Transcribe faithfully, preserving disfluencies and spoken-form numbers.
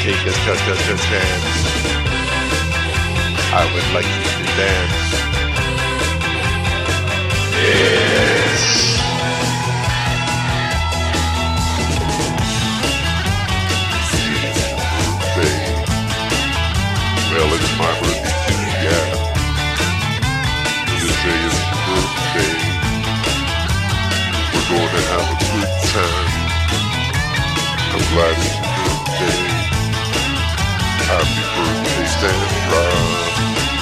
take a cha-cha-cha chance. I would like you to dance. Yes. Birthday. Well, it's my birthday too, yeah. You say it's your birthday. We're gonna have a good time. I'm glad it's your birthday. Happy birthday, Sandra.